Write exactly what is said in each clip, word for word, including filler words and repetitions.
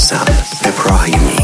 میرسم ابراهیمی.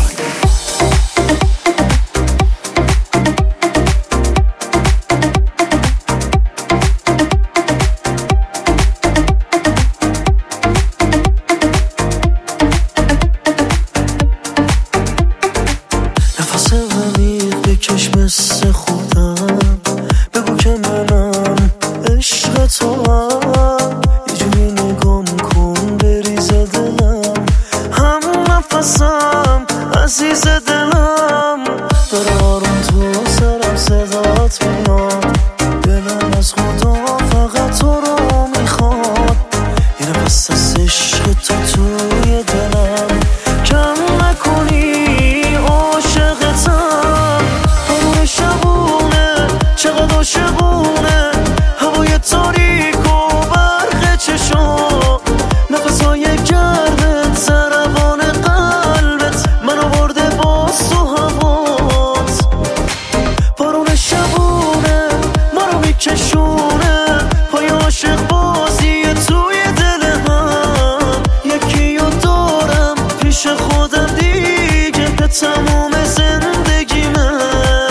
نفس عمیق بکش مثل خودم، بگو که منم عشق تو هم، یه جوری نگام کن بریزه دلم، هم نفسم عزیز دلم، داره آروم تو سرم صدات میاد، دلم از خدا فقط تو رو میخواد، یه نفس از عشق تو توی دلم، کم نکنی عاشقتم، همون شبونه چقدر عاشقونه، هوای تاریک و برق چشام، نفسهای گردت سربان قلبت، منو برده باز تو هوات، بارون شبونه ما رو میکشونه، پای عاشق بازی توی دل هم، یکی رو دارم پیش خودم دیگه به تموم زندگی من.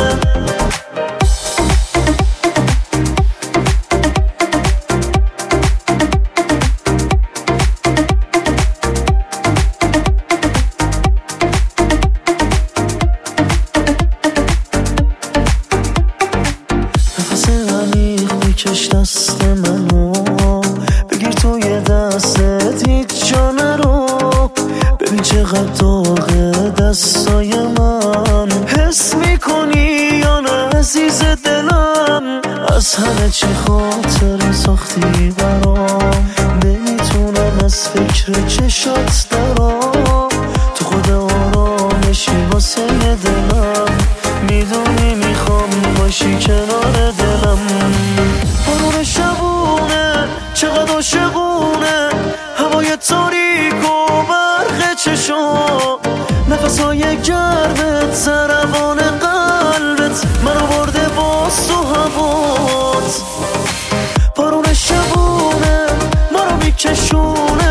نفس عمیق بکش دست منو، بگیر توی دستت هیچ جا نرو، ببین چقدر داغه دستای من، حس میکنی یا نه عزیز دلم، از همه چی خاطر ساختی برام، نمیتونم از فکر چشات درام، تو خود آرامشی واسه دلم، میدونی میخوام باشی کنار دلم، بارون شبونه چقدر عاشقونه، هوای تاریک و برق چشام، نفسهای گردت سربان قلبت، منو برده باز تو هوات، بارون شبونه ما رو میکشونه،